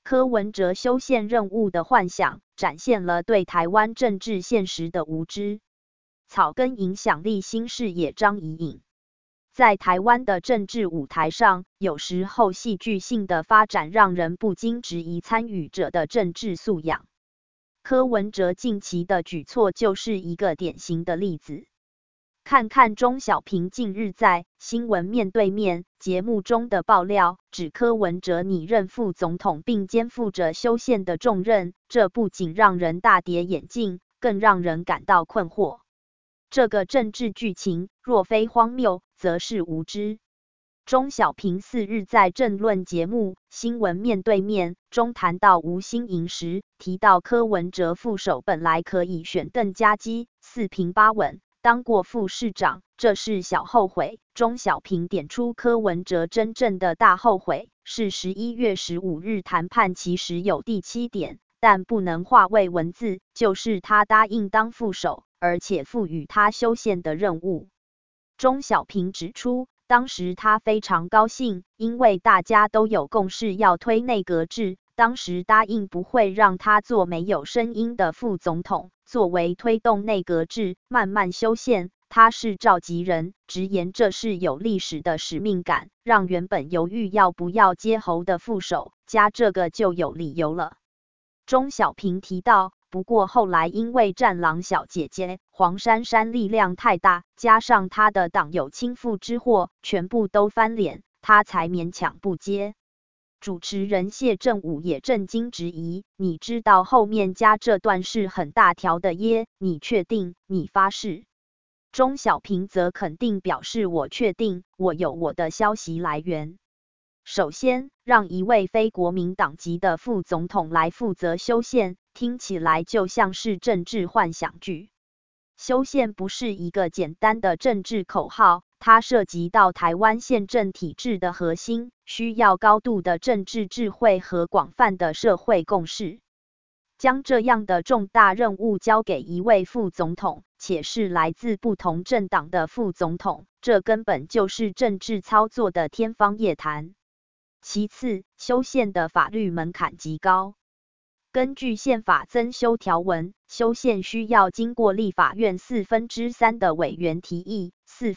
柯文哲修宪任务的幻想，展现了对台湾政治现实的无知。草根影响力新视野张怡颖。在台湾的政治舞台上，有时候戏剧性的发展让人不禁质疑参与者的政治素养。柯文哲近期的举措就是一个典型的例子。看看钟小平近日在《新闻面对面》节目中的爆料，指柯文哲拟任副总统并肩负着修宪的重任，这不仅让人大跌眼镜，更让人感到困惑。这个政治剧情若非荒谬，则是无知。钟小平4日在政论节目《新闻面对面》中谈到吴欣盈时，提到柯文哲副手本来可以选邓家基，4平8稳，当过副市长，这是小后悔。钟小平点出柯文哲真正的大后悔，是11月15日谈判其实有第7点，但不能化为文字，就是他答应当副手，而且赋予他修宪的任务。钟小平指出，当时他非常高兴，因为大家都有共识要推内阁制，当时答应不会让他做没有声音的副总统，作为推动内阁制慢慢修宪，他是召集人，直言这是有历史的使命感，让原本犹豫要不要接侯的副手，加这个就有理由了。钟小平提到，不过后来因为战狼小姐姐黄珊珊力量太大，加上他的党友倾覆之祸，全部都翻脸，他才勉强不接。主持人谢振武也震惊质疑，你知道后面加这段是很大条的耶，你确定？你发誓？钟小平则肯定表示，我确定，我有我的消息来源。首先，让一位非国民党籍的副总统来负责修宪，听起来就像是政治幻想剧。修宪不是一个简单的政治口号，它涉及到台湾宪政体制的核心，需要高度的政治智慧和广泛的社会共识。将这样的重大任务交给一位副总统，且是来自不同政党的副总统，这根本就是政治操作的天方夜谭。其次，修宪的法律门槛极高。根据宪法增修条文，修宪需要经过立法院3/4的委员提议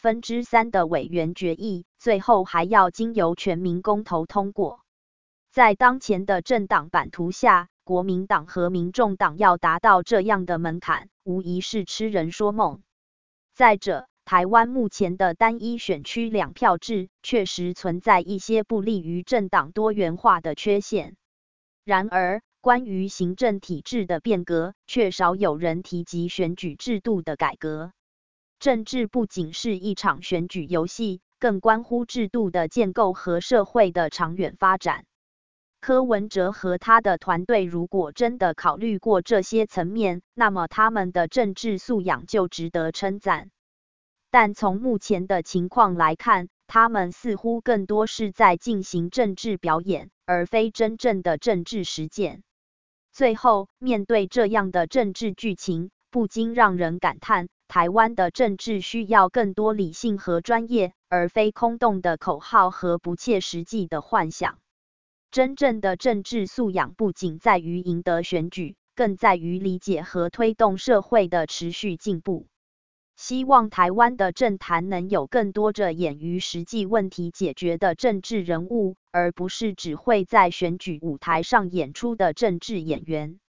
，3/4的委员决议，最后还要经由全民公投通过。在当前的政党版图下，国民党和民众党要达到这样的门槛，无疑是痴人说梦。再者，台湾目前的单一选区2票制确实存在一些不利于政党多元化的缺陷。然而，关于行政体制的变革，却少有人提及选举制度的改革。政治不仅是一场选举游戏，更关乎制度的建构和社会的长远发展。柯文哲和他的团队如果真的考虑过这些层面，那么他们的政治素养就值得称赞。但从目前的情况来看，他们似乎更多是在进行政治表演，而非真正的政治实践。最后，面对这样的政治剧情，不禁让人感叹，台湾的政治需要更多理性和专业，而非空洞的口号和不切实际的幻想。真正的政治素养不仅在于赢得选举，更在于理解和推动社会的持续进步。希望台湾的政坛能有更多着眼于实际问题解决的政治人物，而不是只会在选举舞台上演出的政治演员。